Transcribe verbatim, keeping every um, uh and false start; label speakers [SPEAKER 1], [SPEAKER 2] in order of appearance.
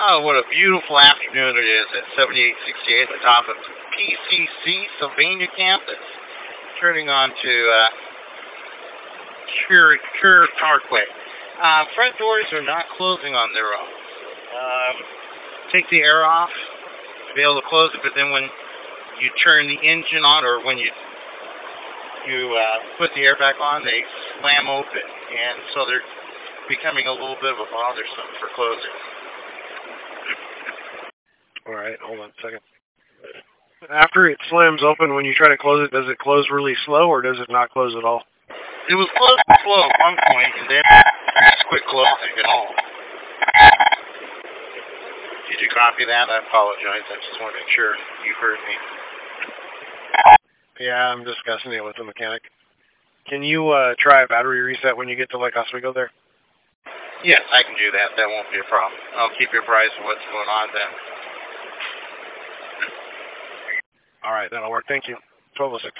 [SPEAKER 1] Oh, what a beautiful afternoon it is at seventy-eight sixty-eight at the top of P C C Sylvania campus. Turning on to uh, Cure, Cure Parkway. Uh, front doors are not closing on their own. Um, take the air off to be able to close it, but then when you turn the engine on, or when you you uh, put the air back on, they slam open, and so they're becoming a little bit of a bothersome for closing.
[SPEAKER 2] All right, hold on a second. After it slams open, when you try to close it, does it close really slow, or does it not close at all?
[SPEAKER 1] It was closing slow at one point, and then just quit closing at all. Did you copy that? I apologize. I just want to make sure you heard me.
[SPEAKER 2] Yeah, I'm discussing it with the mechanic. Can you uh, try a battery reset when you get to Lake Oswego there?
[SPEAKER 1] Yes, I can do that. That won't be a problem. I'll keep you apprised of what's going on then.
[SPEAKER 2] All right, that'll work. Thank you. twelve oh six.